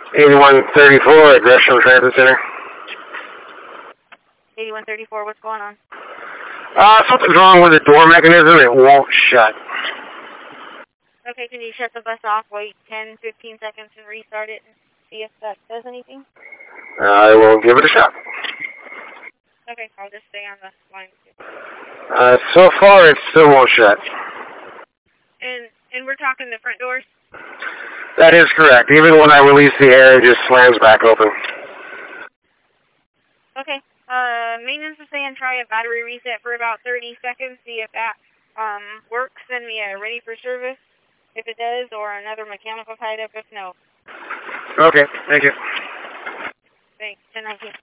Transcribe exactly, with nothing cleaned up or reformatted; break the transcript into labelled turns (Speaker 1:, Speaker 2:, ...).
Speaker 1: eighty-one thirty-four at Gresham Transit Center.
Speaker 2: eighty-one thirty-four, what's going on?
Speaker 1: Uh, something's wrong with the door mechanism. It won't shut.
Speaker 2: Okay, can you shut the bus off, wait ten, fifteen seconds and restart it and see if that does anything?
Speaker 1: I will give it a shot.
Speaker 2: Okay, I'll just stay on the line.
Speaker 1: Uh, so far it still won't shut.
Speaker 2: And and we're talking the front doors?
Speaker 1: That is correct. Even when I release the air, it just slams back open.
Speaker 2: Okay. Uh, maintenance is saying try a battery reset for about thirty seconds, see if that um, works. Send me a ready for service if it does, or another mechanical tied up if no.
Speaker 1: Okay, thank you.
Speaker 2: Thanks, ten nineteen.